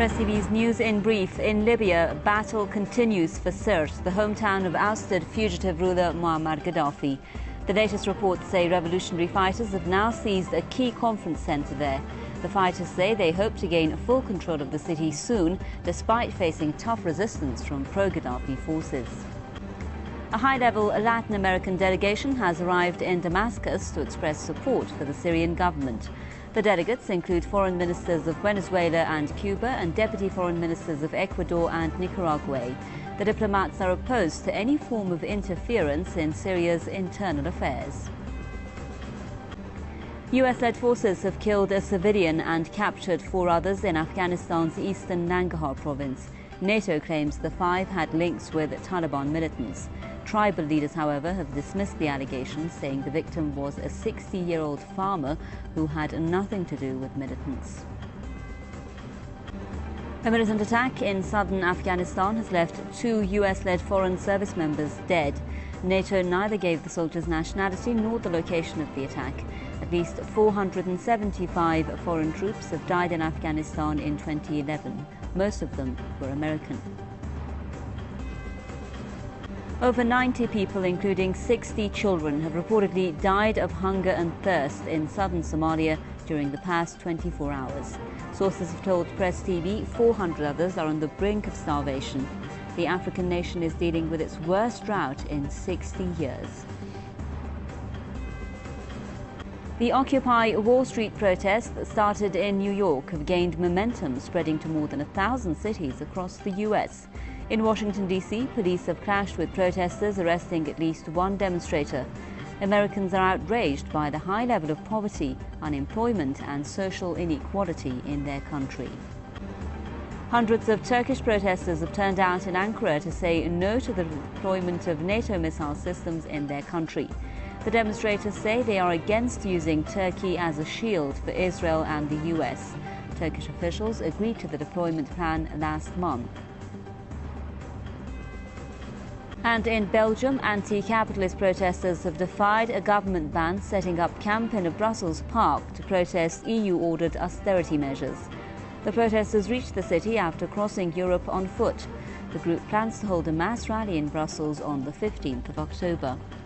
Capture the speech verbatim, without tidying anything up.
Press T V's News in Brief. In Libya, battle continues for Sirte, the hometown of ousted fugitive ruler Muammar Gaddafi. The latest reports say revolutionary fighters have now seized a key conference centre there. The fighters say they hope to gain full control of the city soon, despite facing tough resistance from pro-Gaddafi forces. A high-level Latin American delegation has arrived in Damascus to express support for the Syrian government. The delegates include foreign ministers of Venezuela and Cuba and deputy foreign ministers of Ecuador and Nicaragua. The diplomats are opposed to any form of interference in Syria's internal affairs. U S-led forces have killed a civilian and captured four others in Afghanistan's eastern Nangarhar province. NATO claims the five had links with Taliban militants. Tribal leaders, however, have dismissed the allegations, saying the victim was a sixty-year-old farmer who had nothing to do with militants. A militant attack in southern Afghanistan has left two U S-led foreign service members dead. NATO neither gave the soldiers' nationality nor the location of the attack. At least four hundred seventy-five foreign troops have died in Afghanistan in twenty eleven. Most of them were American. Over ninety people, including sixty children, have reportedly died of hunger and thirst in southern Somalia during the past twenty-four hours. Sources have told Press T V four hundred others are on the brink of starvation. The African nation is dealing with its worst drought in sixty years. The Occupy Wall Street protests that started in New York have gained momentum, spreading to more than a thousand cities across the U S. In Washington, D C, police have clashed with protesters, arresting at least one demonstrator. Americans are outraged by the high level of poverty, unemployment and social inequality in their country. Hundreds of Turkish protesters have turned out in Ankara to say no to the deployment of NATO missile systems in their country. The demonstrators say they are against using Turkey as a shield for Israel and the U S. Turkish officials agreed to the deployment plan last month. And in Belgium, anti-capitalist protesters have defied a government ban setting up camp in a Brussels park to protest E U-ordered austerity measures. The protesters reached the city after crossing Europe on foot. The group plans to hold a mass rally in Brussels on the fifteenth of October.